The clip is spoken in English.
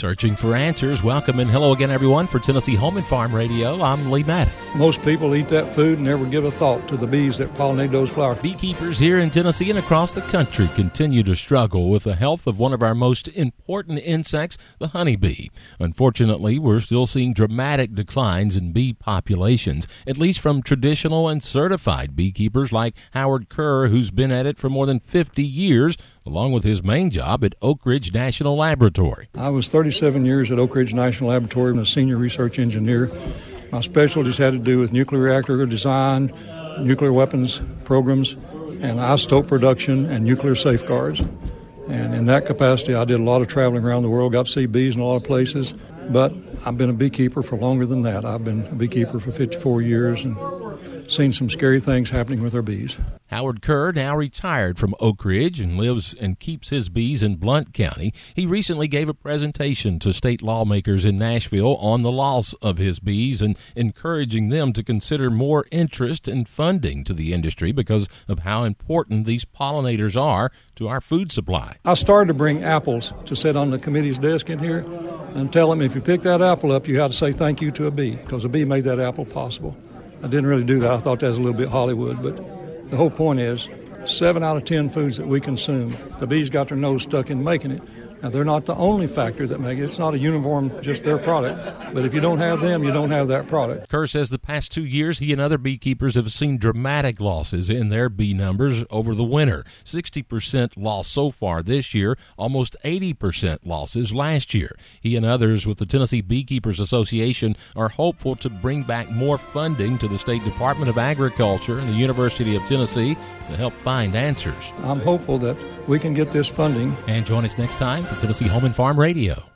Searching for answers. Welcome and hello again, everyone, for Tennessee Home and Farm Radio. I'm Lee Maddox. Most people eat that food and never give a thought to the bees that pollinate those flowers. Beekeepers here in Tennessee and across the country continue to struggle with the health of one of our most important insects, the honeybee. Unfortunately, we're still seeing dramatic declines in bee populations, at least from traditional and certified beekeepers like Howard Kerr, who's been at it for more than 50 years, along with his main job at Oak Ridge National Laboratory. I was 37 years at Oak Ridge National Laboratory and a senior research engineer. My specialties had to do with nuclear reactor design, nuclear weapons programs, and isotope production and nuclear safeguards. And in that capacity, I did a lot of traveling around the world, got to see bees in a lot of places. But I've been a beekeeper for longer than that. I've been a beekeeper for 54 years and seen some scary things happening with our bees. Howard Kerr, now retired from Oak Ridge and lives and keeps his bees in Blount County. He recently gave a presentation to state lawmakers in Nashville on the loss of his bees and encouraging them to consider more interest and funding to the industry because of how important these pollinators are to our food supply. I started to bring apples to sit on the committee's desk in here and tell them if you pick that apple up, you have to say thank you to a bee because a bee made that apple possible. I didn't really do that. I thought that was a little bit Hollywood, but the whole point is 7 out of 10 foods that we consume, the bees got their nose stuck in making it. Now, they're not the only factor that make it. It's not a uniform, just their product. But if you don't have them, you don't have that product. Kerr says the past 2 years, he and other beekeepers have seen dramatic losses in their bee numbers over the winter. 60% loss so far this year, almost 80% losses last year. He and others with the Tennessee Beekeepers Association are hopeful to bring back more funding to the State Department of Agriculture and the University of Tennessee to help find answers. I'm hopeful that we can get this funding. And join us next time for Tennessee Home and Farm Radio.